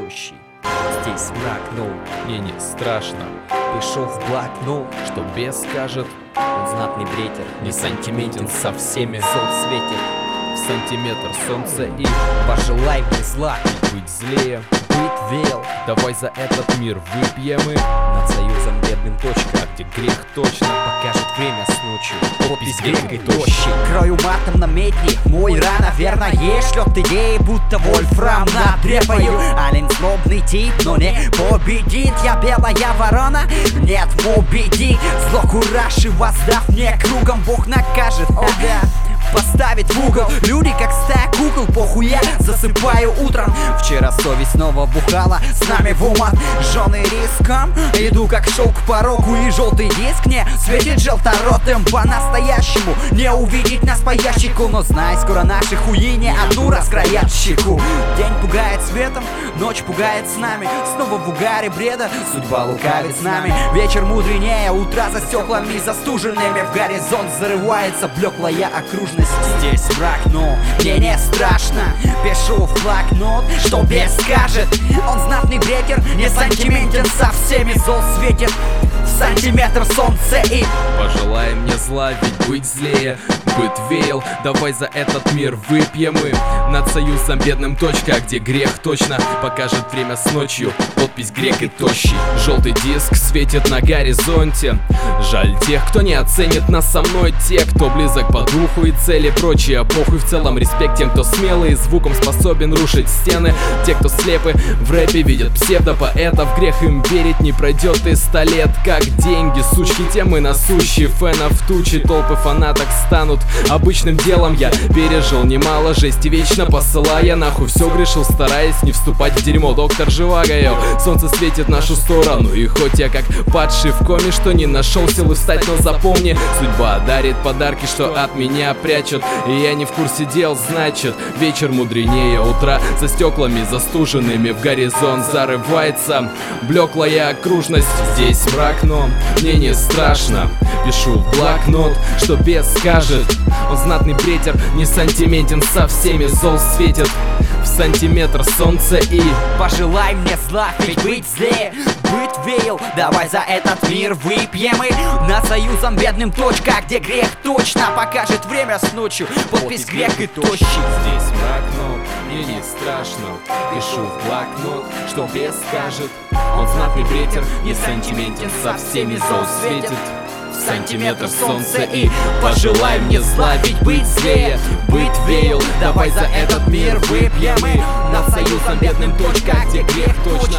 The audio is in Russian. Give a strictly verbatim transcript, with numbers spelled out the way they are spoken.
тощий. Здесь мрак, но мне не страшно. Пишу в блокнот, что бес скажет, он знатный бретер, не сантиментен со всеми, солнце светит в сантиметр солнца и пожелай мне зла, быть злее, быть вел. Давай за этот мир выпьем и над союзом бедным точка, где грех точно покажет время с ночью. Подпись грек и тощий. Крою матом на медни, мой ра, наверное, шлет идеи, будто вольфрам надрепаю. Ален злобный тип, но не победит. Я белая ворона, нет, победи. Зло кураши воздав мне кругом, Бог накажет. Ага. Поставить в угол, люди как стая кукол, похуй я засыпаю утром. Вчера совесть снова бухала с нами в умат, жены риском. Иду как шел к порогу, и желтый диск не светит желторотым. По-настоящему не увидеть нас по ящику, но знай, скоро наши хуи не одну раскроят щеку. День пугает светом, ночь пугает с нами, снова в угаре бреда судьба лукавит с нами. Вечер мудренее утра за стеклами застуженными, в горизонт зарывается блеклая окружность. Здесь мрак, но мне не страшно. Пишу в блокнот, что бес скажет, он знатный бретер, не сантиментен со всеми, зол светит в сантиметр солнце и пожелай мне зла, ведь быть злее, быть веял. Давай за этот мир выпьем и над союзом бедным точка, где грех точно покажет время с ночью. Подпись грек и тощий. Желтый диск светит на горизонте. Жаль тех, кто не оценит нас со мной, те, кто близок по духу и цели, прочие похуй в целом. Респект тем, кто смелый, звуком способен рушить стены. Те, кто слепы, в рэпе видят псевдопоэтов. Грех им верить, не пройдет и сто лет. Как деньги, сучки, темы насущие, фенов тучи, толпы фанаток станут обычным делом. Я пережил немало жести, вечно посылая нахуй все, грешил, стараясь не вступать в дерьмо. Доктор Живаго, йо, солнце светит в нашу сторону. И хоть я как падший в коме, что не нашел силы встать, но запомни, судьба дарит подарки, что от меня прячут. И я не в курсе дел, значит, вечер мудренее утра. За стеклами застуженными в горизонт зарывается блеклая окружность. Здесь мрак, но мне не страшно. Пишу в блокнот, что бес скажет, он знатный бретер, не сантиментен со всеми, зол светит в сантиметр солнца и пожелай мне зла, ведь быть злее, быть веял. Давай за этот мир выпьем и над союзом бедным точка, где грех точно покажет время с ночью. Подпись грек и тощий. Здесь мрак, но мне не страшно. Пишу в блокнот, что бес скажет, он знатный бретер, не сантиментен со всеми, зол светит в сантиметр солнца и пожелай мне зла, ведь быть злее, быть веял. Давай за этот мир выпьем и над союзом бедным точка, где грех точно